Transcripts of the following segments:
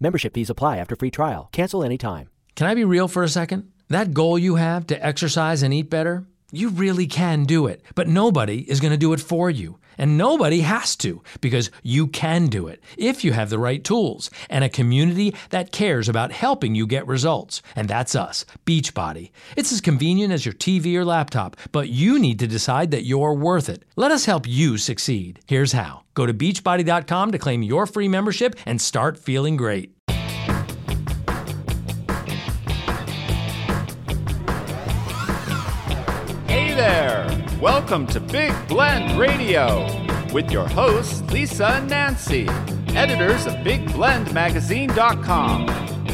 Membership fees apply after free trial. Cancel anytime. Can I be real for a second? That goal you have to exercise and eat better, you really can do it, but nobody is going to do it for you. And nobody has to, because you can do it if you have the right tools and a community that cares about helping you get results. And that's us, Beachbody. It's as convenient as your TV or laptop, but you need to decide that you're worth it. Let us help you succeed. Here's how. Go to beachbody.com to claim your free membership and start feeling great. Hey there! Welcome to Big Blend Radio with your hosts, Lisa and Nancy, editors of BigBlendMagazine.com.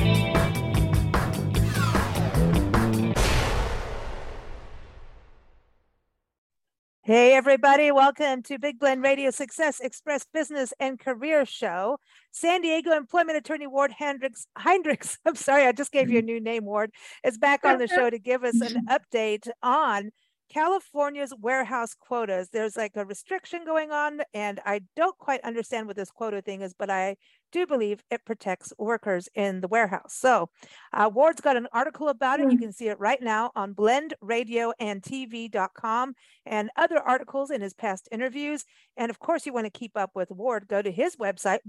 Hey, everybody. Welcome to Big Blend Radio Success Express Business and Career Show. San Diego employment attorney Ward Hendricks, I'm sorry, I just gave you a new name, Ward, is back on the show to give us an update on California's warehouse quotas. There's like a restriction going on, and I don't quite understand what this quota thing is, but I do believe it protects workers in the warehouse. So Ward's got an article about it. You can see it right now on blendradioandtv.com and other articles in his past interviews. And of course, you want to keep up with Ward, go to his website,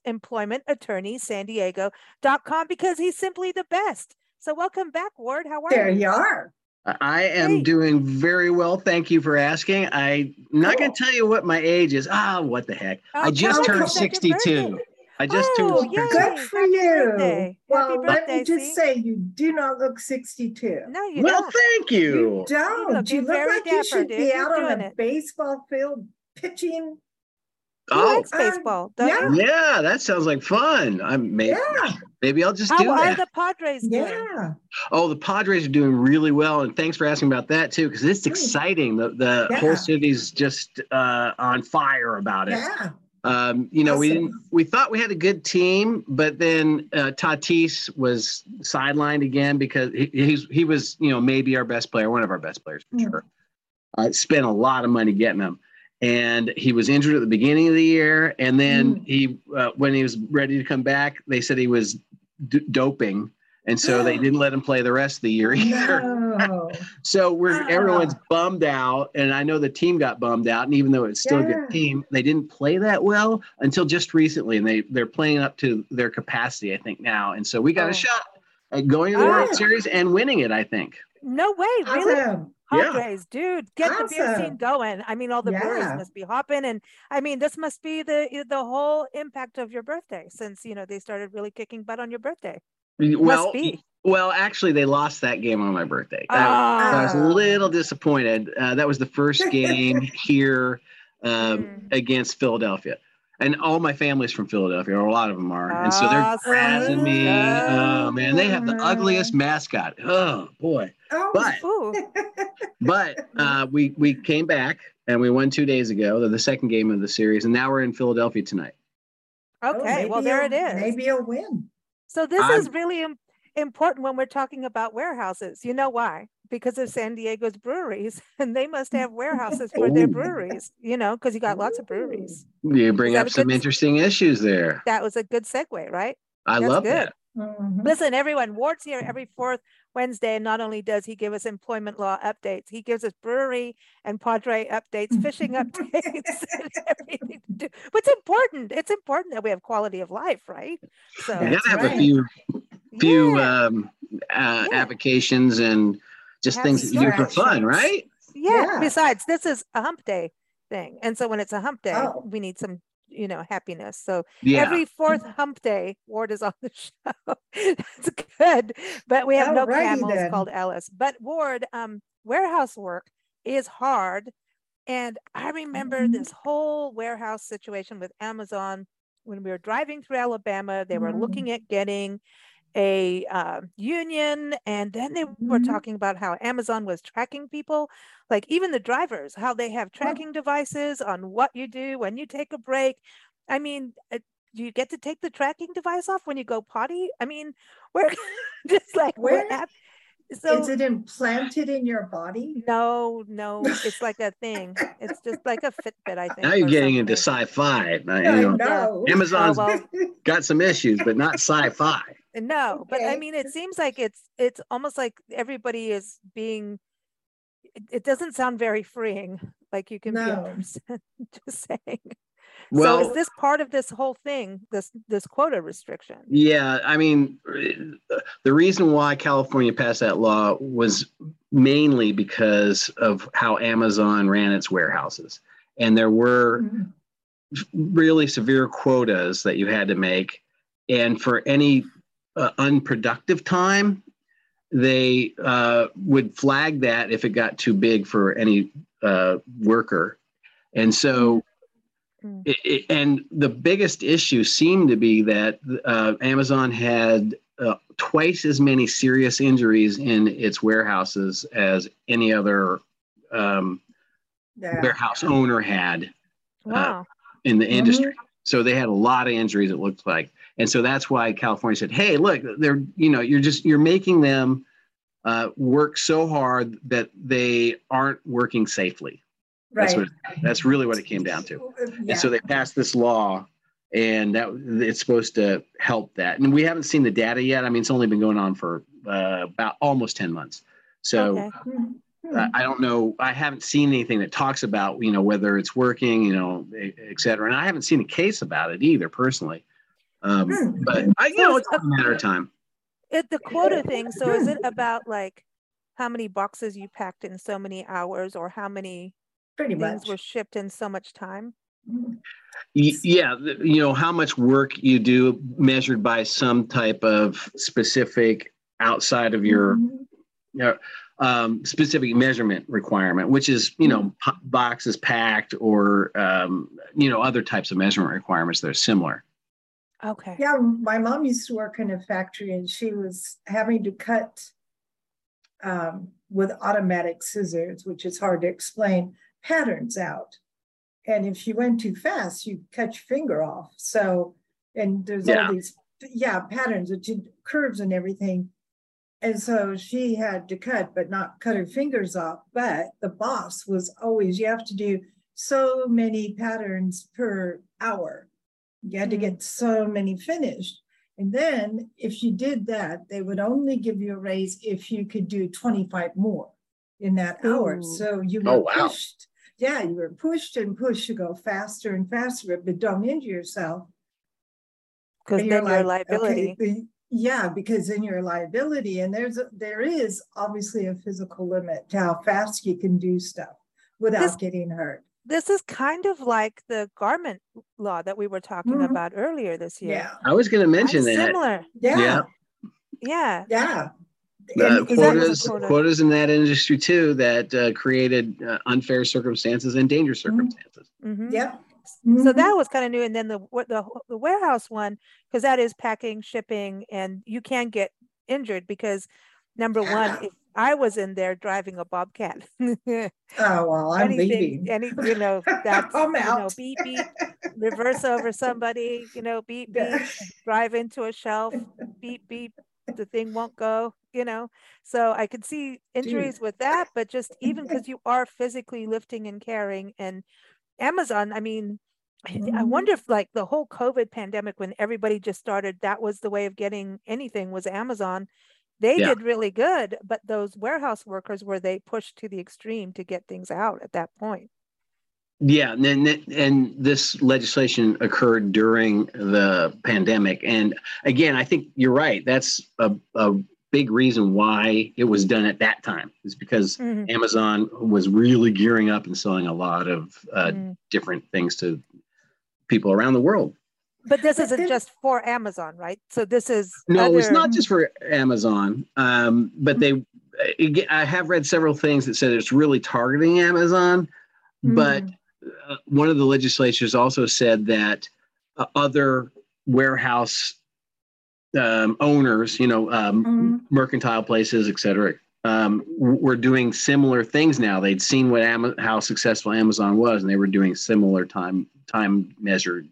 bestemploymentattorneysandiego.com, because he's simply the best. So welcome back, Ward. How are you? There you are. I am doing very well. Thank you for asking. I'm not going to tell you what my age is. What the heck? I just turned 62. I just turned 62. Good for you. Birthday. Well, let me just say, you do not look 62. No, you Well, don't. thank you. You don't. You look very like dapper, you should dude. be You're out on doing a it. baseball field pitching. He likes baseball, don't you? Yeah, that sounds like fun. Maybe I'll just do How are that. the Padres doing? Yeah. Oh, the Padres are doing really well, and thanks for asking about that too, because it's exciting. The whole city's just on fire about it. Yeah. We thought we had a good team, but then Tatis was sidelined again because he was maybe our best player, one of our best players for sure. Spent a lot of money getting him. And he was injured at the beginning of the year. And then when he was ready to come back, they said he was doping. And so they didn't let him play the rest of the year either. No. So everyone's bummed out. And I know the team got bummed out. And even though it's still a good team, they didn't play that well until just recently. And they're playing up to their capacity, I think, now. And so we got a shot at going to the World Series and winning it, I think. No way, really? Awesome. Padres, dude, get the beer scene going. I mean, all the breweries must be hopping, and I mean, this must be the whole impact of your birthday, since they started really kicking butt on your birthday. Must be. Well, actually, they lost that game on my birthday. I was a little disappointed. That was the first game here against Philadelphia. And all my family's from Philadelphia, or a lot of them are. And so they're razzing me. Oh, man, they have the ugliest mascot. Oh, boy. But we came back, and we won 2 days ago, the second game of the series, and now we're in Philadelphia tonight. Okay, well, there it is. Maybe a win. So this is really important when we're talking about warehouses. You know why? Because of San Diego's breweries, and they must have warehouses for their breweries, because you got lots of breweries. You bring up some interesting issues there. That was a good segue, right? I love that. Mm-hmm. Listen, everyone, Ward's here every fourth Wednesday, and not only does he give us employment law updates, he gives us brewery and Padre updates, fishing updates, and everything to do. But it's important. It's important that we have quality of life, right? So you gotta have a few avocations and just things that you do for fun, right? Yeah. Besides, this is a hump day thing, and so when it's a hump day, we need some happiness. So every fourth hump day, Ward is on the show. That's good. But we have no camels called Ellis. But Ward, warehouse work is hard. And I remember this whole warehouse situation with Amazon when we were driving through Alabama. They were looking at getting a union, and then they were talking about how Amazon was tracking people, like even the drivers, how they have tracking devices on what you do when you take a break. I mean, do you get to take the tracking device off when you go potty? I mean, we're just like So is it implanted in your body? No, it's like a thing. It's just like a Fitbit, I think. Now you're getting into something. sci-fi. I know. Amazon's well, got some issues, but not sci-fi. No, but I Okay. mean, it seems like it's almost like everybody is being. It doesn't sound very freeing. Like you can be a No. person. Just saying. So Well, is this part of this whole thing? This quota restriction? yeah, I mean, the reason why California passed that law was mainly because of how Amazon ran its warehouses, and there were really severe quotas that you had to make, and for any unproductive time, they would flag that if it got too big for any worker. And so, and the biggest issue seemed to be that Amazon had twice as many serious injuries in its warehouses as any other warehouse owner had in the industry. So they had a lot of injuries, it looked like. And so that's why California said, hey, look, they're, you're making them work so hard that they aren't working safely. Right. That's really what it came down to. Yeah. And so they passed this law, and that it's supposed to help that. And we haven't seen the data yet. I mean, it's only been going on for about almost 10 months. So I don't know. I haven't seen anything that talks about, whether it's working, et cetera. And I haven't seen a case about it either personally. But it's a matter of time. The quota thing. So is it about like how many boxes you packed in so many hours, or how many things were shipped in so much time? Yeah, how much work you do measured by some type of specific outside of your specific measurement requirement, which is, boxes packed or, other types of measurement requirements that are similar. Okay. Yeah, my mom used to work in a factory, and she was having to cut with automatic scissors, which is hard to explain, patterns out. And if you went too fast, you cut your finger off. So, and there's all these, patterns, curves and everything. And so she had to cut, but not cut her fingers off. But the boss was always, you have to do so many patterns per hour. You had to get so many finished. And then if you did that, they would only give you a raise if you could do 25 more in that hour. So you were pushed. Yeah, you were pushed and pushed to go faster and faster, but don't injure yourself. Because then you're a liability. Okay, because then you're a liability. And there is obviously a physical limit to how fast you can do stuff without getting hurt. This is kind of like the garment law that we were talking about earlier this year. Yeah, I was going to mention that. Similar. Yeah. Quotas in that industry too that created unfair circumstances and dangerous circumstances. So that was kind of new. And then the warehouse one, because that is packing, shipping, and you can get injured because number one, if I was in there driving a Bobcat. I'm leaving. That's I'm out. Beep beep, reverse over somebody. Beep beep, drive into a shelf. Beep beep, the thing won't go. So I could see injuries with that, but just even because you are physically lifting and carrying, and Amazon. I mean, I wonder if like the whole COVID pandemic, when everybody just started, that was the way of getting anything was Amazon. They did really good, but those warehouse workers, were they pushed to the extreme to get things out at that point? Yeah, and this legislation occurred during the pandemic. And again, I think you're right. That's a big reason why it was done at that time, is because Amazon was really gearing up and selling a lot of different things to people around the world. But this isn't just for Amazon, right? So this is it's not just for Amazon. But I have read several things that said it's really targeting Amazon. But one of the legislatures also said that other warehouse owners, mercantile places, et cetera, were doing similar things now. They'd seen how successful Amazon was, and they were doing similar time measured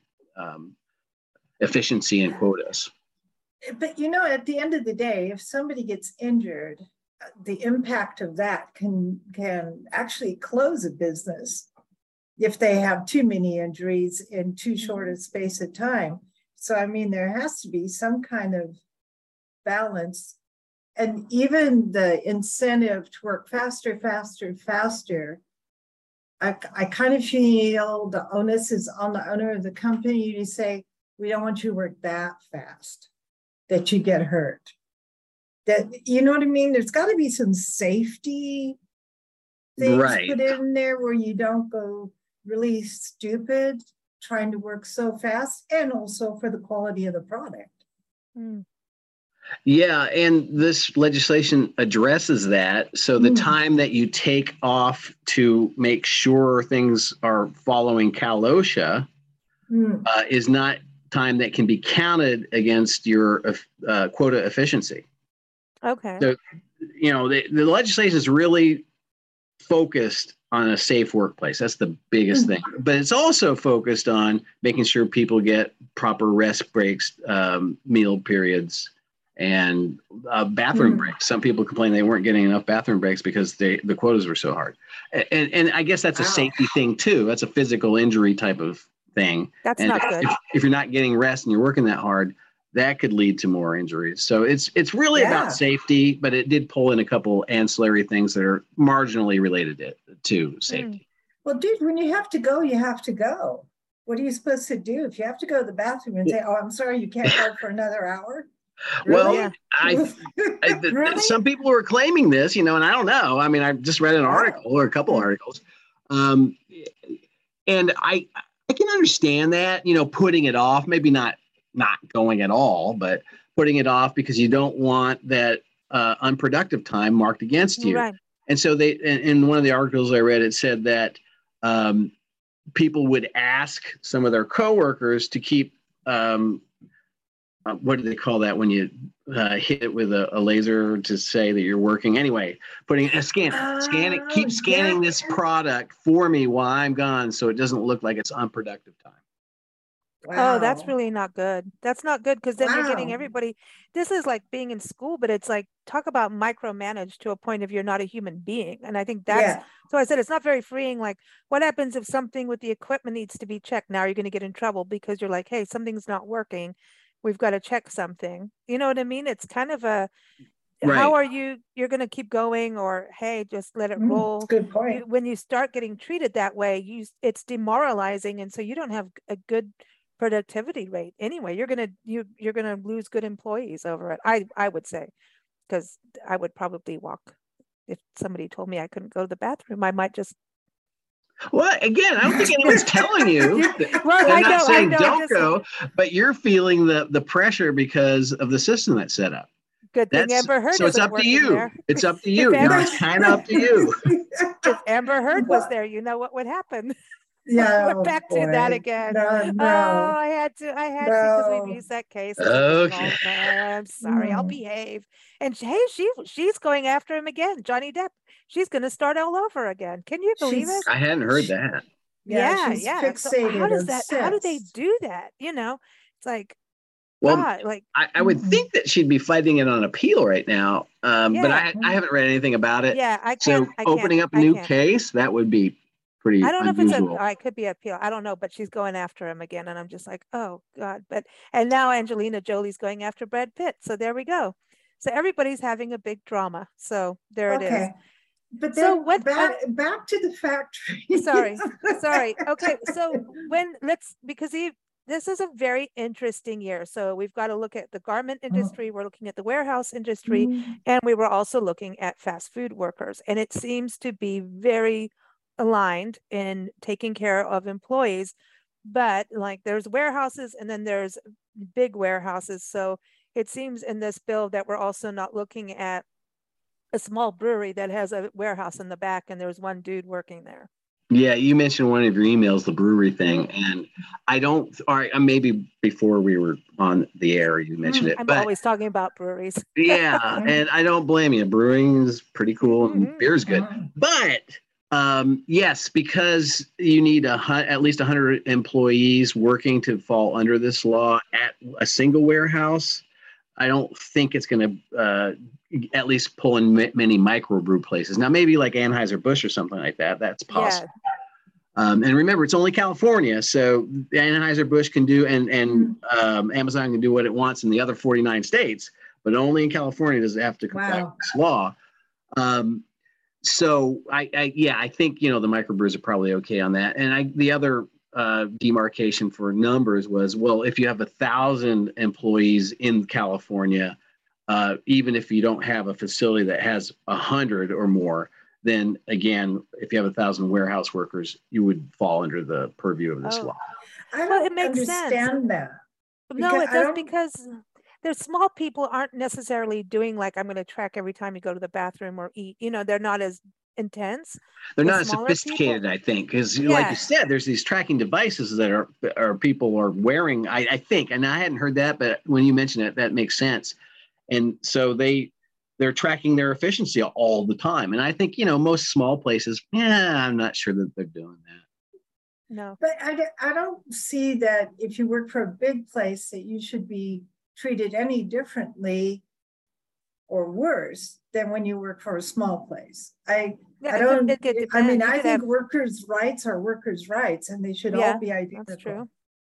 efficiency and quotas. But at the end of the day, if somebody gets injured, the impact of that can actually close a business if they have too many injuries in too short a space of time. So, I mean, there has to be some kind of balance. And even the incentive to work faster, I kind of feel the onus is on the owner of the company to say, we don't want you to work that fast that you get hurt. That, you know what I mean? There's got to be some safety things put in there where you don't go really stupid trying to work so fast, and also for the quality of the product. Yeah, and this legislation addresses that. So the time that you take off to make sure things are following Cal OSHA is not time that can be counted against your quota efficiency. Okay. So, you know, the legislation is really focused on a safe workplace. That's the biggest thing. But it's also focused on making sure people get proper rest breaks, meal periods, and bathroom breaks. Some people complain they weren't getting enough bathroom breaks because the quotas were so hard. And I guess that's a safety thing too. That's a physical injury type of thing. That's and not good. If you're not getting rest and you're working that hard, that could lead to more injuries. So it's really about safety, but it did pull in a couple ancillary things that are marginally related to safety. Well, dude, when you have to go, you have to go. What are you supposed to do? If you have to go to the bathroom and say, oh, I'm sorry, you can't go for another hour? Really? Well, really? Some people were claiming this, you know, and I don't know. I mean, I just read an article or a couple articles. And I can understand that, you know, putting it off, maybe not going at all, but putting it off because you don't want that unproductive time marked against you. Right. And so in one of the articles I read, it said that people would ask some of their coworkers to keep, what do they call that when you hit it with a laser to say that you're working? Anyway, putting a scan it, keep scanning this product for me while I'm gone so it doesn't look like it's unproductive time. Wow. Oh, that's really not good. That's not good because then you're getting everybody. This is like being in school, but it's like, talk about micromanage to a point of you're not a human being. And I think that's, so I said, it's not very freeing. Like, what happens if something with the equipment needs to be checked? Now you're going to get in trouble because you're like, hey, something's not working. We've got to check something. You know what I mean? It's kind of a, how are you're going to keep going, or, hey, just let it roll. Good point. When you start getting treated that way, it's demoralizing. And so you don't have a good productivity rate anyway. You're gonna lose good employees over it. I would say, because I would probably walk if somebody told me I couldn't go to the bathroom. I might just. Well, again, I don't think anyone's telling you. They're not saying don't go, but you're feeling the pressure because of the system that's set up. Good thing Amber Heard. So it's up to you. There. It's up to you. It's kind of up to you. If Amber Heard was there, you know what would happen. Yeah, we're back to that again. No. Oh, I had to because we've used that case. Okay. I'm sorry, I'll behave. And hey, she's going after him again, Johnny Depp. She's going to start all over again. Can you believe it? I hadn't heard that. Yeah. Fixated. So how does that? How do they do that? You know, it's like. Well, I would think that she'd be fighting it on appeal right now, but I haven't read anything about it. Yeah, I can't. So opening up a new case, that would be pretty I don't know unusual. if it could be appeal. I don't know, but she's going after him again. And I'm just like, oh God. And now Angelina Jolie's going after Brad Pitt. So there we go. So everybody's having a big drama. So there it is. But then back to the factory. Sorry. Okay. So because this is a very interesting year. So we've got to look at the garment industry. We're looking at the warehouse industry, and we were also looking at fast food workers. And it seems to be very aligned in taking care of employees, but like there's warehouses and then there's big warehouses. So it seems in this bill that we're also not looking at a small brewery that has a warehouse in the back and there's one dude working there. Yeah, you mentioned one of your emails, the brewery thing, and maybe before we were on the air, you mentioned it. I'm always talking about breweries. Yeah, and I don't blame you. Brewing is pretty cool and beer's good, but yes, because you need at least 100 employees working to fall under this law at a single warehouse. I don't think it's going to at least pull in many microbrew places. Now, maybe like Anheuser-Busch or something like that. That's possible. Yeah. And remember, it's only California, so Anheuser-Busch can do and Amazon can do what it wants in the other 49 states, but only in California does it have to comply with this law. So I think, you know, the microbrews are probably okay on that. And the other demarcation for numbers was, well, if you have 1,000 employees in California, even if you don't have a facility that has 100 or more, then again, if you have 1,000 warehouse workers, you would fall under the purview of this law. I don't understand that. No, it does, because the small people aren't necessarily doing like, I'm going to track every time you go to the bathroom or eat. You know, they're not as intense. They're not as sophisticated, people. I think, because like you said, there's these tracking devices that are people are wearing. I think, and I hadn't heard that, but when you mention it, that makes sense. And so they're tracking their efficiency all the time. And I think, you know, most small places, I'm not sure that they're doing that. No, but I don't see that if you work for a big place that you should be treated any differently or worse than when you work for a small place. I think workers' rights are workers' rights, and they should all be identical. That's true.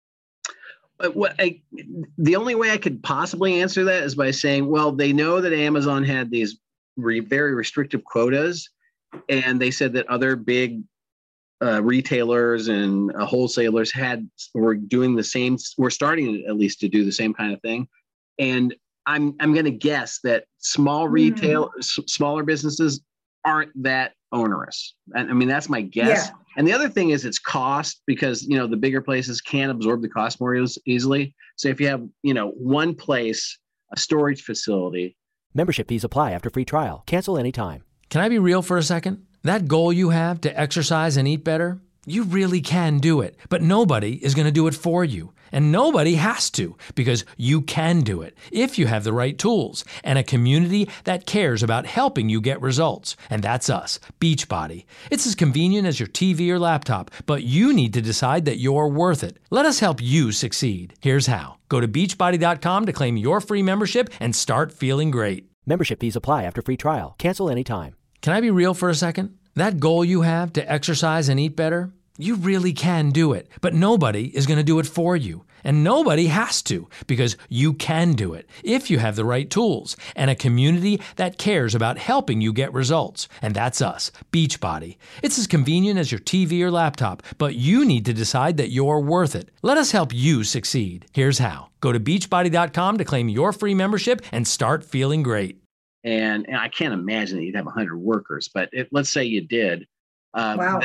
But the only way I could possibly answer that is by saying, well, they know that Amazon had these very restrictive quotas, and they said that other big retailers and wholesalers were doing the same. We're starting at least to do the same kind of thing, and I'm going to guess that smaller businesses aren't that onerous. I mean, that's my guess. Yeah. And the other thing is it's cost, because, you know, the bigger places can absorb the cost more easily. So if you have, you know, one place, a storage facility. Membership fees apply after free trial. Cancel anytime. Can I be real for a second? That goal you have to exercise and eat better, you really can do it, but nobody is going to do it for you. And nobody has to, because you can do it if you have the right tools and a community that cares about helping you get results. And that's us, Beachbody. It's as convenient as your TV or laptop, but you need to decide that you're worth it. Let us help you succeed. Here's how. Go to beachbody.com to claim your free membership and start feeling great. Membership fees apply after free trial. Cancel anytime. Can I be real for a second? That goal you have to exercise and eat better, you really can do it, but nobody is going to do it for you. And nobody has to, because you can do it if you have the right tools and a community that cares about helping you get results. And that's us, Beachbody. It's as convenient as your TV or laptop, but you need to decide that you're worth it. Let us help you succeed. Here's how. Go to beachbody.com to claim your free membership and start feeling great. And I can't imagine that you'd have 100 workers, but let's say you did. Wow.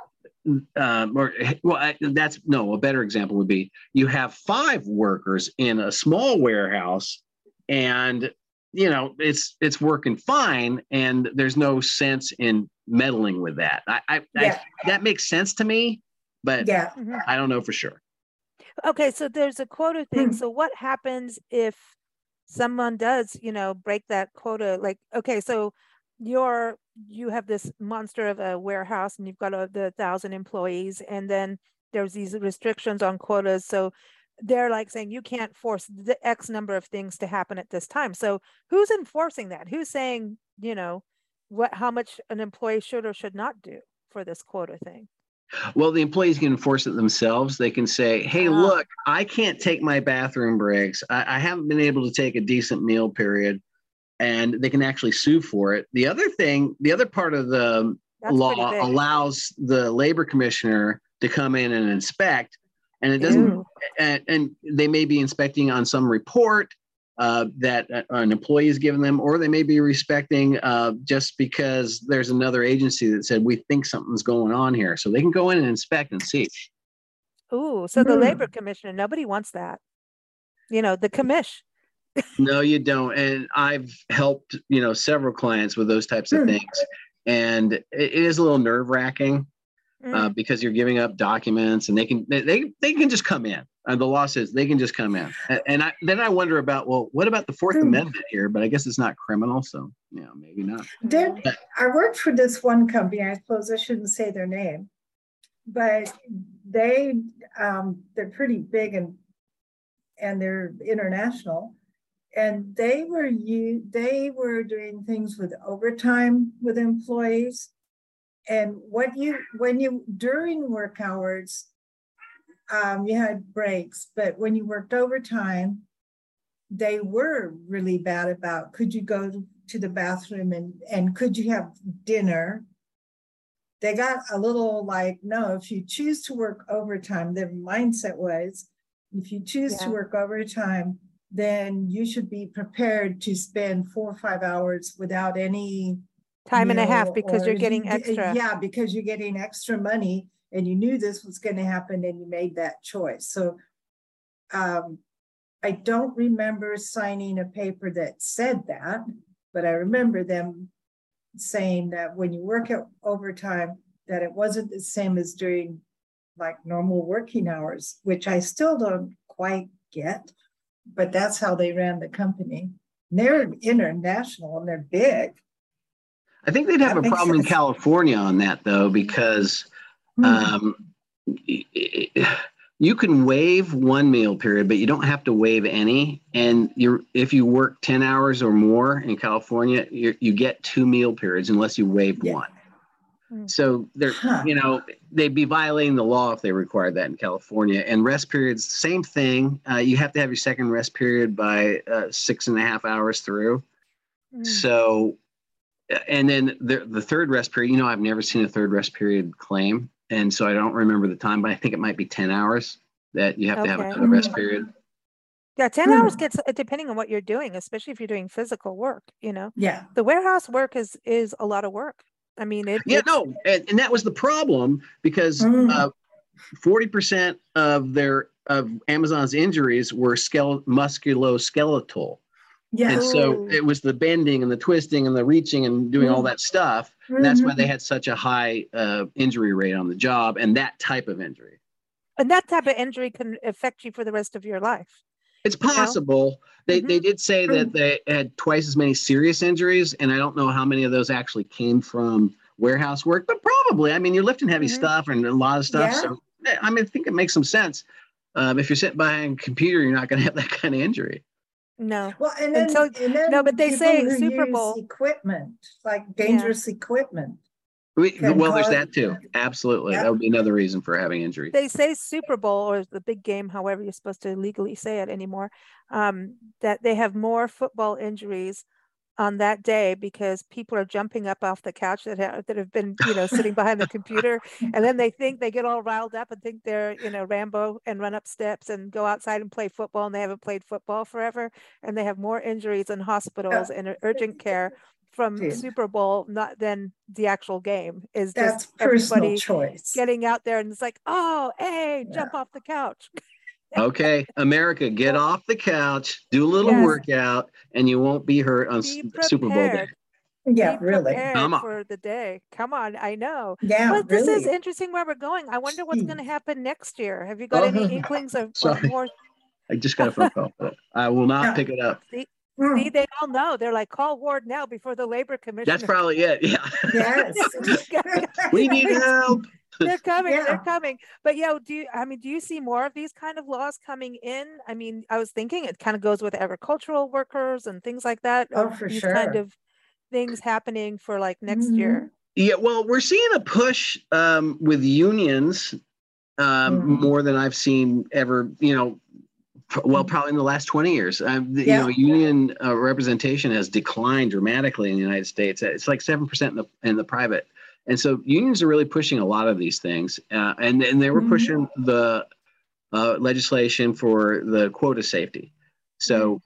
A better example would be you have 5 workers in a small warehouse, and you know it's working fine, and there's no sense in meddling with that. That makes sense to me, but I don't know for sure. Okay, so there's a quota thing. So what happens if someone does, you know, break that quota? Like, okay, so you have this monster of a warehouse, and you've got the 1,000 employees, and then there's these restrictions on quotas. So they're like saying you can't force the X number of things to happen at this time. So who's enforcing that? Who's saying, you know, how much an employee should or should not do for this quota thing? Well, the employees can enforce it themselves. They can say, hey, look, I can't take my bathroom breaks. I haven't been able to take a decent meal period. And they can actually sue for it. The other part of the law allows the labor commissioner to come in and inspect, and it doesn't. And they may be inspecting on some report that an employee has given them, or they may be respecting just because there's another agency that said we think something's going on here, so they can go in and inspect and see. Ooh, so the labor commissioner, nobody wants that. You know, the commish. No, you don't. And I've helped, you know, several clients with those types of things. And it is a little nerve wracking because you're giving up documents, and they can just come in. The law says they can just come in. And then I wonder about, well, what about the Fourth Amendment here? But I guess it's not criminal. So, you know, maybe not. I worked for this one company. I suppose I shouldn't say their name, but they're pretty big and they're international. and they were doing things with overtime with employees. And when you during work hours, you had breaks, but when you worked overtime, they were really bad about, could you go to the bathroom and could you have dinner? They got a little like, no, if you choose to work overtime, their mindset was, if you choose to work overtime, then you should be prepared to spend 4 or 5 hours without any time and a half, because you're getting extra. Yeah, because you're getting extra money, and you knew this was going to happen, and you made that choice. So I don't remember signing a paper that said that, but I remember them saying that when you work at overtime, that it wasn't the same as during like normal working hours, which I still don't quite get, but that's how they ran the company. And they're international and they're big. I think they'd have a problem in California on that, though, because you can waive 1 meal period, but you don't have to waive any. And if you work 10 hours or more in California, you get 2 meal periods unless you waive 1. So they'd be violating the law if they required that in California. And rest periods, same thing. You have to have your second rest period by 6.5 hours through. So, and then the third rest period, I've never seen a third rest period claim. And so I don't remember the time, but I think it might be 10 hours that you have to have another rest period. Yeah, 10 hours gets, depending on what you're doing, especially if you're doing physical work, Yeah. The warehouse work is a lot of work. I mean, and that was the problem, because 40% of Amazon's injuries were musculoskeletal. Yeah. And so it was the bending and the twisting and the reaching and doing all that stuff. And that's why they had such a high injury rate on the job, and that type of injury. And that type of injury can affect you for the rest of your life. It's possible. They did say that they had twice as many serious injuries, and I don't know how many of those actually came from warehouse work, but probably. I mean, you're lifting heavy stuff and a lot of stuff. Yeah. So, I think it makes some sense. If you're sitting behind a computer, you're not going to have that kind of injury. No. Well, and then but they say Super Bowl equipment, like dangerous equipment. There's that too. Absolutely. That would be another reason for having injury. They say Super Bowl, or the big game, however you're supposed to legally say it anymore, that they have more football injuries on that day because people are jumping up off the couch that have been, sitting behind the computer. And then they get all riled up and think they're, Rambo, and run up steps and go outside and play football. And they haven't played football forever. And they have more injuries in hospitals and urgent care from Super Bowl, not than the actual game. That's personal choice. Getting out there and it's like, oh, hey, jump off the couch. Okay, America, get off the couch, do a little workout, and you won't be hurt on Super Bowl day. Yeah, really. Come on. For the day. Come on, I know. Yeah, but this is interesting where we're going. I wonder what's going to happen next year. Have you got any inklings of more? I just got a phone call, but I will not pick it up. See, they all know. They're like, call Ward now before the Labor Commission. That's probably it. Yeah. Yes. We need help. They're coming. They're coming. But do you see more of these kind of laws coming in? I mean, I was thinking it kind of goes with agricultural workers and things like that. Oh, for these sure. Kind of things happening for like next year. Yeah, well, we're seeing a push with unions more than I've seen ever. Probably in the last 20 years. Union representation has declined dramatically in the United States. It's like 7% in the private. And so unions are really pushing a lot of these things. And they were pushing the legislation for the quota safety. So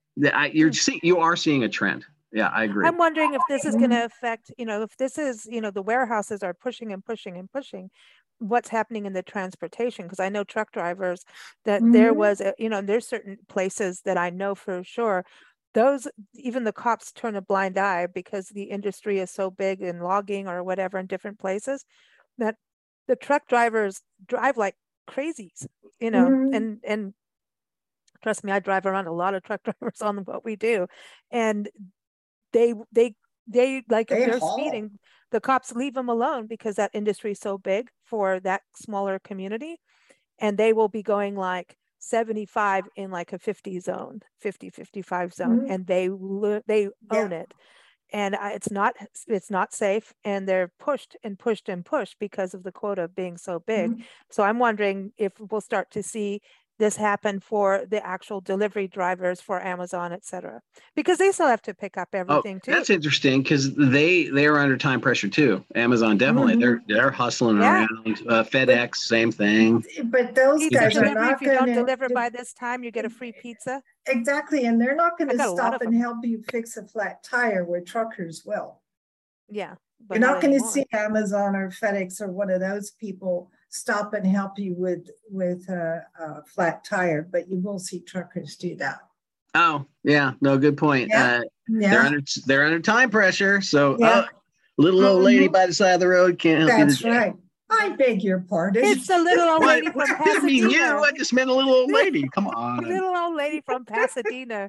you are seeing a trend. Yeah, I agree. I'm wondering if this is going to affect, if this is, the warehouses are pushing and pushing and pushing, what's happening in the transportation. Because I know truck drivers that there was, there's certain places that I know for sure, even the cops turn a blind eye because the industry is so big in logging or whatever in different places, that the truck drivers drive like crazies, and trust me, I drive around a lot of truck drivers on what we do. And they like, if they're speeding, the cops leave them alone because that industry is so big for that smaller community. And they will be going like 75 in like a 50 zone, 50, 55 zone, and they own it. And it's not safe, and they're pushed and pushed and pushed because of the quota being so big. So I'm wondering if we'll start to see this happen for the actual delivery drivers for Amazon, et cetera, because they still have to pick up everything too. That's interesting, because they are under time pressure too. Amazon definitely, they're hustling around. FedEx, same thing. But those guys are not if you don't deliver by this time, you get a free pizza. Exactly, and they're not going to stop and help you fix a flat tire where truckers will. Yeah, you're not going to see Amazon or FedEx or one of those people stop and help you with a flat tire, but you will see truckers do that. Oh yeah, no, good point. They're under time pressure, so little old lady by the side of the road can't help you. That's right. I beg your pardon. It's a little old lady from Pasadena. I mean, I just meant a little old lady. Come on. Little old lady from Pasadena.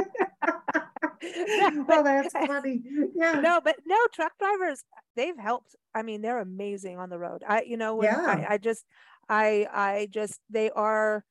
Well, that's funny. Yeah. No, truck drivers, they've helped. I mean, they're amazing on the road. They are,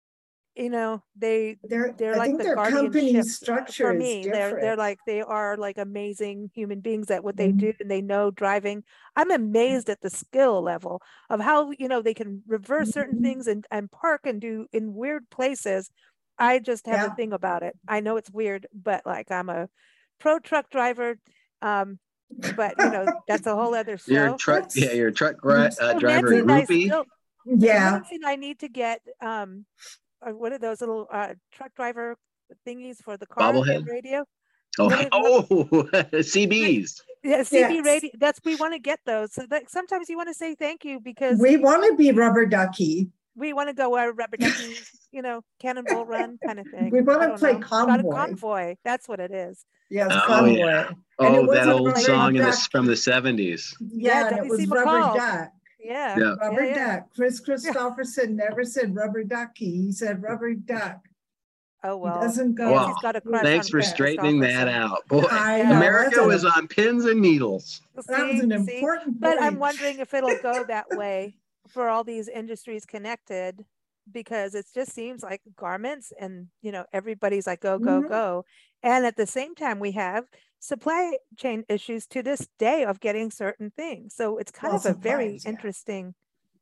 they're like the guardianship for me. They are like amazing human beings at what they do, and they know driving. I'm amazed at the skill level of how they can reverse certain things and park and do in weird places. I just have a thing about it. I know it's weird, but like I'm a pro truck driver. But that's a whole other show. You're a truck driver. I need to get what are those little truck driver thingies for the car radio? CBs. Yeah, CB radio. We want to get those. So that sometimes you want to say thank you because we want to be rubber ducky. We want to go rubber ducky, cannonball run kind of thing. We want to play convoy. Convoy. That's what it is. Yes, convoy. Yeah. That old song from the 70s. Yeah, and it was Rubber Duck. Yeah. Rubber Duck. Chris Christopherson never said rubber ducky. He said rubber duck. Oh, well. He doesn't go. Well, thanks for straightening that out. Boy, America was on pins and needles. That was an important point. But I'm wondering if it'll go that way for all these industries connected, because it just seems like garments and everybody's like go, and at the same time we have supply chain issues to this day of getting certain things, so it's kind of a very interesting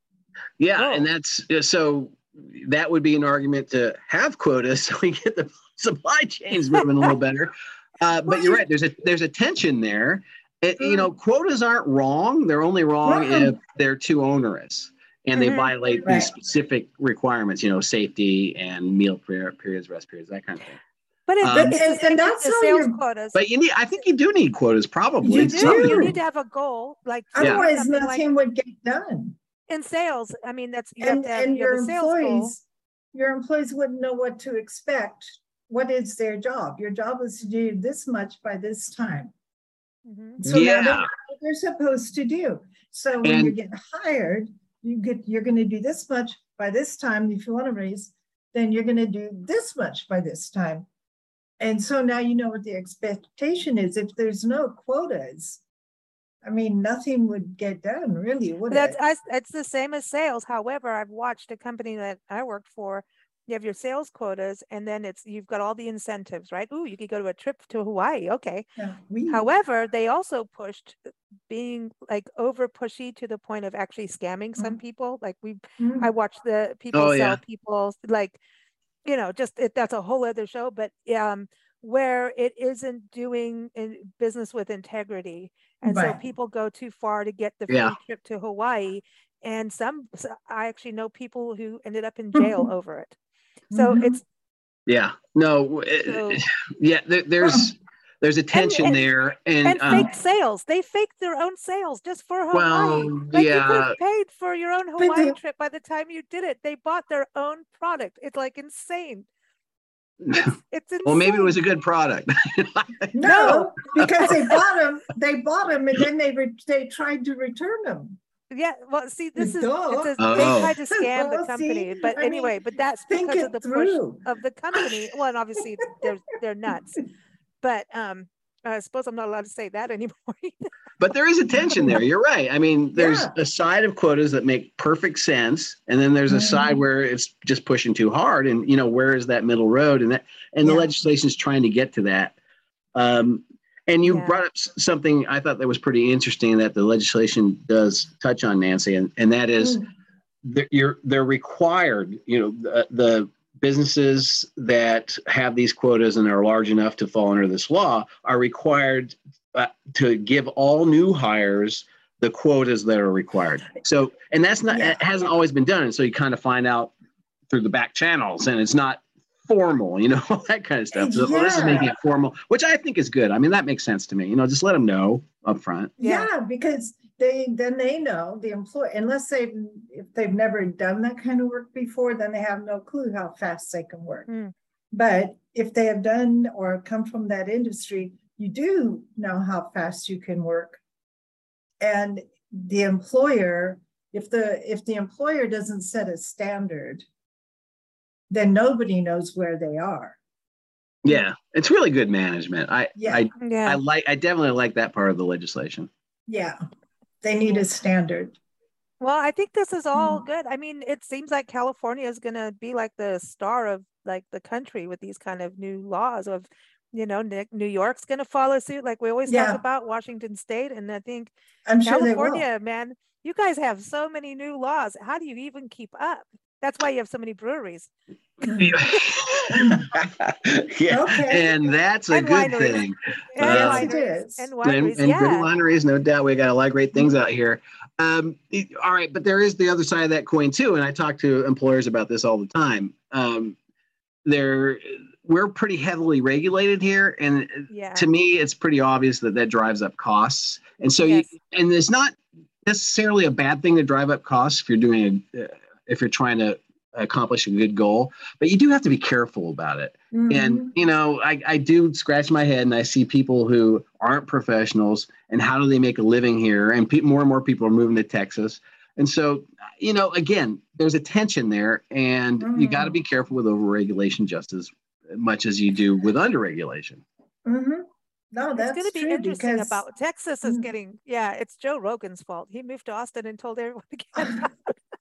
and that's so that would be an argument to have quotas so we get the supply chains moving a little better, but you're right, there's a tension there. Quotas aren't wrong, they're only wrong if they're too onerous and they violate these specific requirements, safety and meal periods, rest periods, that kind of thing. But that's how sales quotas. But I think you do need quotas, probably. You need to have a goal, otherwise nothing would get done. In sales, I mean, your employees wouldn't know what to expect. What is their job? Your job is to do this much by this time. So now they know what they're supposed to do. So when you get hired, you're going to do this much by this time. If you want to raise, then you're going to do this much by this time. And so now you know what the expectation is. If there's no quotas, I mean, nothing would get done, really, would it? It's the same as sales. However, I've watched a company that I worked for. You have your sales quotas, and then you've got all the incentives, right? Ooh, you could go to a trip to Hawaii. Okay. Yeah, however, they also pushed being like over pushy to the point of actually scamming some people. Like I watched the people sell people like, that's a whole other show, but where it isn't doing business with integrity. And so people go too far to get the free trip to Hawaii. And I actually know people who ended up in jail over it. So it's there's a tension there, and fake sales. They faked their own sales just for Hawaii. You could have paid for your own Hawaii trip by the time you did it. They bought their own product. It's like insane. It's insane. Well, maybe it was a good product. No, because they bought them, and then they tried to return them. Yeah, well, see, they tried to scam the company, but anyway, but that's because of the push of the company. Well, and obviously they're nuts, but I suppose I'm not allowed to say that anymore. But there is a tension there. You're right. I mean, there's a side of quotas that make perfect sense, and then there's a side where it's just pushing too hard. And where is that middle road? And the legislation is trying to get to that. And you brought up something I thought that was pretty interesting that the legislation does touch on, Nancy, and that is they're required. The businesses that have these quotas and are large enough to fall under this law are required to give all new hires the quotas that are required. So, and that's not, it hasn't always been done. And so you kind of find out through the back channels, and it's not formal, all that kind of stuff. So this is making it formal, which I think is good. I mean, that makes sense to me, just let them know up front. Yeah, because they know the employee, unless if they've never done that kind of work before, then they have no clue how fast they can work. But if they have done or come from that industry, you do know how fast you can work. And the employer, if the employer doesn't set a standard, then nobody knows where they are. Yeah, it's really good management. I definitely like that part of the legislation. Yeah, they need a standard. Well, I think this is all good. I mean, it seems like California is going to be like the star of like the country with these kind of new laws of, New York's going to follow suit. Like we always talk about Washington State. And I think California, man, you guys have so many new laws. How do you even keep up? That's why you have so many breweries. And that's a good thing. And wineries. And good wineries, no doubt. We got a lot of great things out here. All right, but there is the other side of that coin too. And I talk to employers about this all the time. We're pretty heavily regulated here, and to me, it's pretty obvious that drives up costs. And so, and it's not necessarily a bad thing to drive up costs if you're trying to accomplish a good goal, but you do have to be careful about it. And I do scratch my head and I see people who aren't professionals, and how do they make a living here? And more and more people are moving to Texas. And so, again, there's a tension there, and you got to be careful with overregulation just as much as you do with underregulation. No, that's going to be interesting about Texas is getting, it's Joe Rogan's fault. He moved to Austin and told everyone to get out.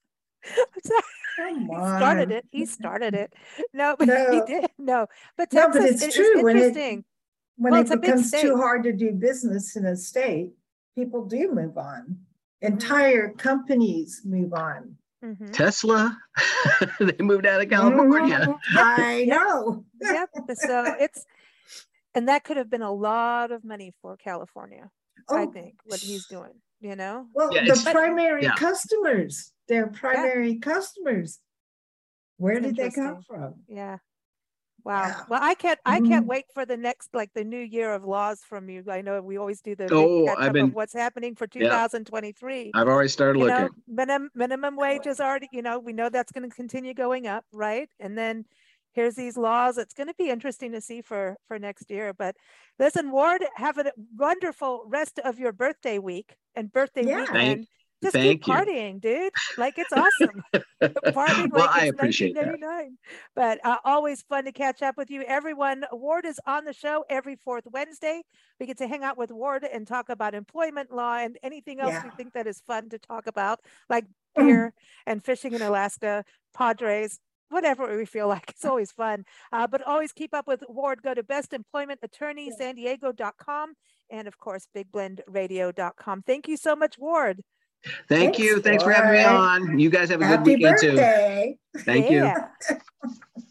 He started it. No, but he did. No, but Texas, but it's true. Interesting. When it becomes too hard to do business in a state, people do move on. Entire companies move on. Tesla, they moved out of California. I know. Yep. So and that could have been a lot of money for California. I think what he's doing. Well, the primary customers. Their primary customers. Where did they come from? Yeah. Wow. Yeah. Well, I can't wait for the next, like the new year of laws from you. I know we always do the catch up of what's happening for 2023. I've already started looking. Minimum wage is already, we know that's going to continue going up, right? And then here's these laws. It's going to be interesting to see for next year. But listen, Ward, have a wonderful rest of your birthday week and birthday weekend. Just keep partying, dude. Like, it's awesome. Partying like I appreciate 1999. That. But always fun to catch up with you. Everyone, Ward is on the show every fourth Wednesday. We get to hang out with Ward and talk about employment law and anything else we think that is fun to talk about, like beer and fishing in Alaska, Padres, whatever we feel like. It's always fun. But always keep up with Ward. Go to bestemploymentattorneysandiego.com and, of course, bigblendradio.com. Thank you so much, Ward. Thanks you. Thanks for having me on. You guys have a good weekend too. Happy birthday. Thank you.